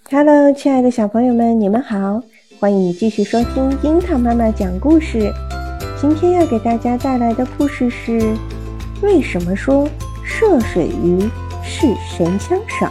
Hello， 亲爱的小朋友们，你们好，欢迎你继续收听樱桃妈妈讲故事。今天要给大家带来的故事是：为什么说涉水鱼是神枪手？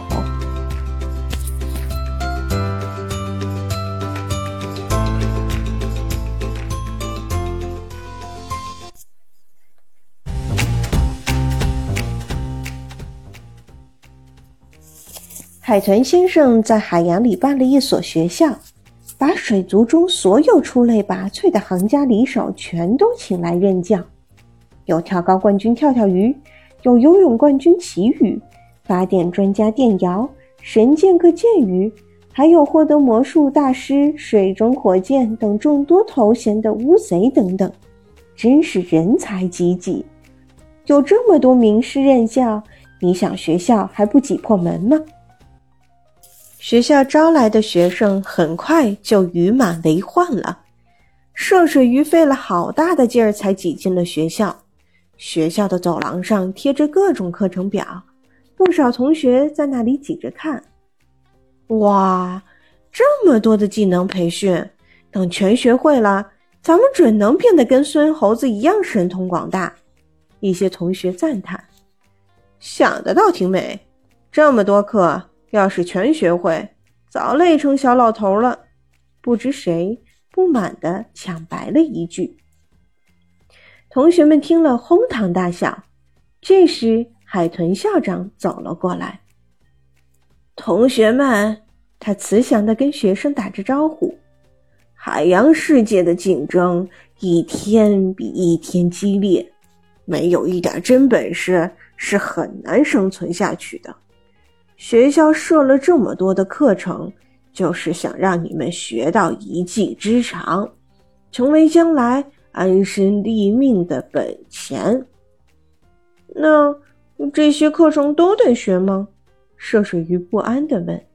海豚先生在海洋里办了一所学校，把水族中所有出类拔萃的行家里手全都请来任教。有跳高冠军跳跳鱼，有游泳冠军旗鱼，发电专家电瑶，神剑客剑鱼，还有获得魔术大师、水中火箭等众多头衔的乌贼等等，真是人才济济。有这么多名师任教，你想学校还不挤破门吗？学校招来的学生很快就鱼满为患了，涉水鱼费了好大的劲儿才挤进了学校。学校的走廊上贴着各种课程表，不少同学在那里挤着看。哇，这么多的技能培训，等全学会了，咱们准能变得跟孙猴子一样神通广大。一些同学赞叹，想得倒挺美，这么多课要是全学会，早累成小老头了。不知谁不满地抢白了一句。同学们听了哄堂大笑。这时海豚校长走了过来。同学们，他慈祥地跟学生打着招呼，海洋世界的竞争一天比一天激烈，没有一点真本事是很难生存下去的。学校设了这么多的课程，就是想让你们学到一技之长，成为将来安身立命的本钱。那这些课程都得学吗？涉水鱼不安地问。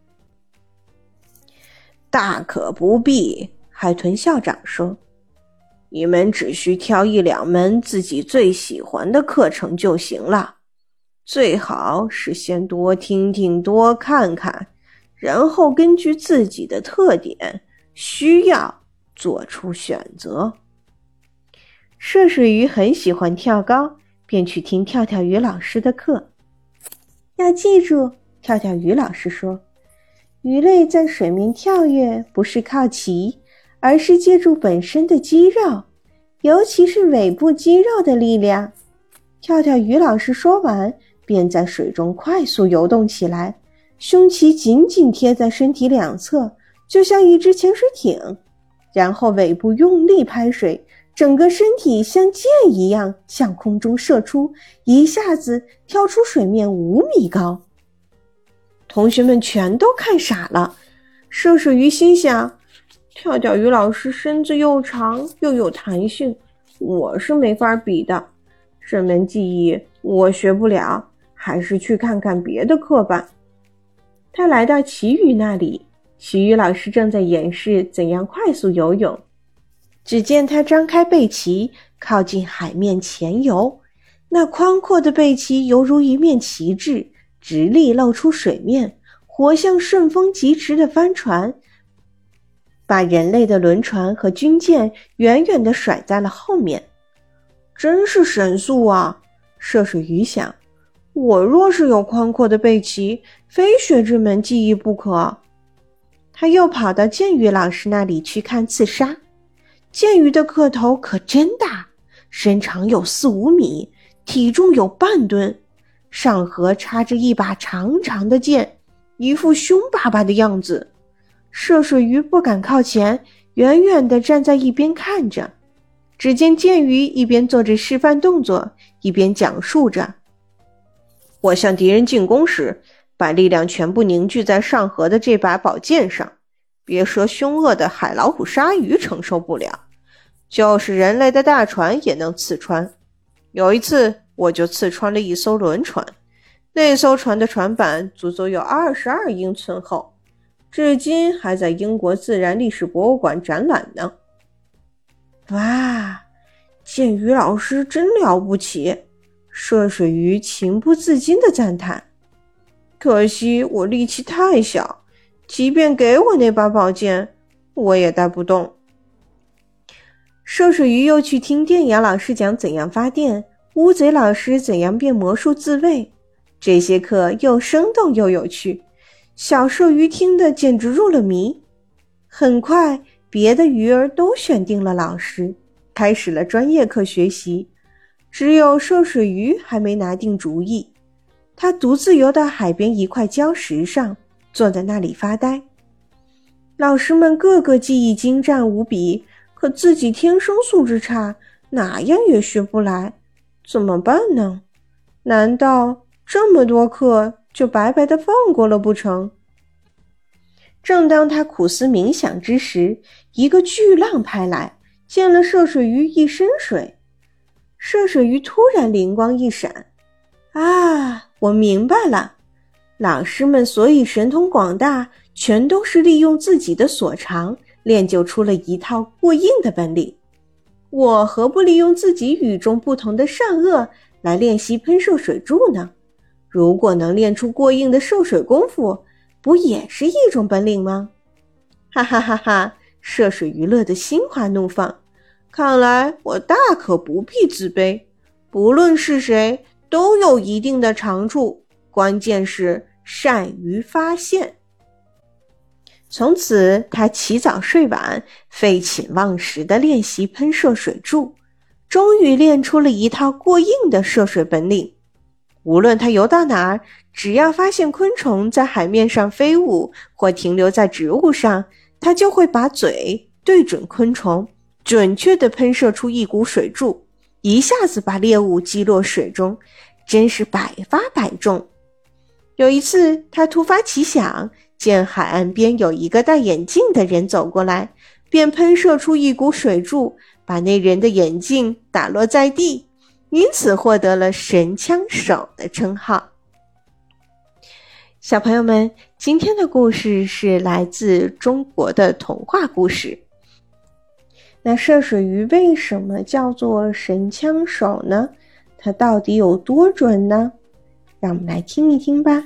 大可不必，海豚校长说，你们只需挑一两门自己最喜欢的课程就行了。最好是先多听听多看看，然后根据自己的特点需要做出选择。涉水鱼很喜欢跳高，便去听跳跳鱼老师的课。要记住，跳跳鱼老师说，鱼类在水面跳跃不是靠鳍，而是借助本身的肌肉，尤其是尾部肌肉的力量。跳跳鱼老师说完，便在水中快速游动起来，胸鳍紧紧贴在身体两侧，就像一只潜水艇，然后尾部用力拍水，整个身体像箭一样向空中射出，一下子跳出水面5米高。同学们全都看傻了。涉水鱼心想，跳跳鱼老师身子又长又有弹性，我是没法比的，这门技艺我学不了，还是去看看别的课吧。他来到旗鱼那里，旗鱼老师正在演示怎样快速游泳。只见他张开背鳍，靠近海面前游，那宽阔的背鳍犹如一面旗帜，直立露出水面，活像顺风疾驰的帆船，把人类的轮船和军舰远远地甩在了后面。真是神速啊！涉水鱼想，我若是有宽阔的背鳍，非学这门技艺不可。他又跑到剑鱼老师那里去看刺杀。剑鱼的个头可真大，身长有4-5米，体重有半吨，上颌插着一把长长的剑，一副凶巴巴的样子。涉水鱼不敢靠前，远远地站在一边看着。只见剑鱼一边做着示范动作，一边讲述着，我向敌人进攻时，把力量全部凝聚在上颌的这把宝剑上，别说凶恶的海老虎鲨鱼承受不了，就是人类的大船也能刺穿。有一次我就刺穿了一艘轮船，那艘船的船板足足有22英寸厚，至今还在英国自然历史博物馆展览呢。哇，剑鱼老师真了不起，涉水鱼情不自禁地赞叹。可惜我力气太小， 即便给我那把宝剑，我也带不动。涉水鱼又去听电牙老师讲怎样发电，乌贼老师怎样变魔术自卫，这些课又生动又有趣，小射鱼听得简直入了迷。很快，别的鱼儿都选定了老师，开始了专业课学习，只有涉水鱼还没拿定主意。他独自游到海边一块礁石上，坐在那里发呆。老师们个个技艺精湛无比，可自己天生素质差，哪样也学不来，怎么办呢？难道这么多课就白白的放过了不成？正当他苦思冥想之时，一个巨浪拍来，溅了涉水鱼一身水。涉水鱼突然灵光一闪，啊，我明白了，老师们所以神通广大，全都是利用自己的所长，练就出了一套过硬的本领。我何不利用自己与众不同的善恶来练习喷射水柱呢？如果能练出过硬的涉水功夫，不也是一种本领吗？哈哈哈哈，涉水鱼乐得心花怒放。看来我大可不必自卑，不论是谁，都有一定的长处，关键是善于发现。从此，他起早睡晚，废寝忘食地练习喷射水柱，终于练出了一套过硬的涉水本领。无论他游到哪儿，只要发现昆虫在海面上飞舞或停留在植物上，他就会把嘴对准昆虫，准确地喷射出一股水柱，一下子把猎物击落水中，真是百发百中。有一次，他突发奇想，见海岸边有一个戴眼镜的人走过来，便喷射出一股水柱，把那人的眼镜打落在地，因此获得了神枪手的称号。小朋友们，今天的故事是来自中国的童话故事。那涉水鱼为什么叫做神枪手呢？它到底有多准呢？让我们来听一听吧。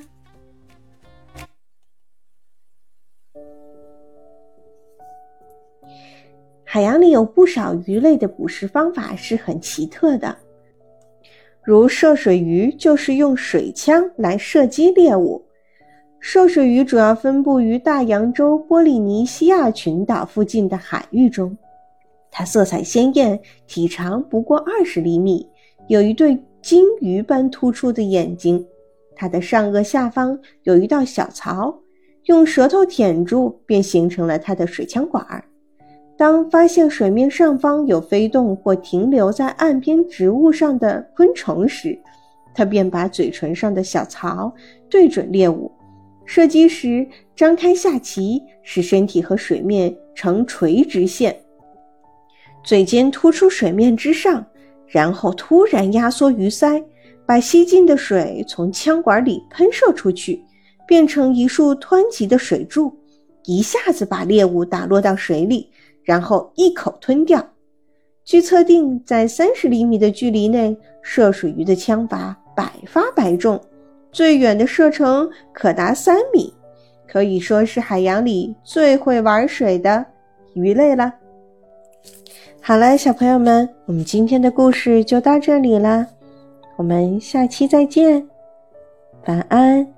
海洋里有不少鱼类的捕食方法是很奇特的，如涉水鱼就是用水枪来射击猎物。涉水鱼主要分布于大洋洲波利尼西亚群岛附近的海域中，它色彩鲜艳，体长不过20厘米，有一对金鱼般突出的眼睛。它的上颚下方有一道小槽，用舌头舔住便形成了它的水枪管。当发现水面上方有飞动或停留在岸边植物上的昆虫时，它便把嘴唇上的小槽对准猎物，射击时张开下鳍，使身体和水面呈垂直线，嘴尖突出水面之上，然后突然压缩鱼鳃，把吸进的水从枪管里喷射出去，变成一束湍急的水柱，一下子把猎物打落到水里，然后一口吞掉。据测定，在30厘米的距离内，涉水鱼的枪法百发百中，最远的射程可达3米，可以说是海洋里最会玩水的鱼类了。好了，小朋友们，我们今天的故事就到这里啦，我们下期再见，晚安。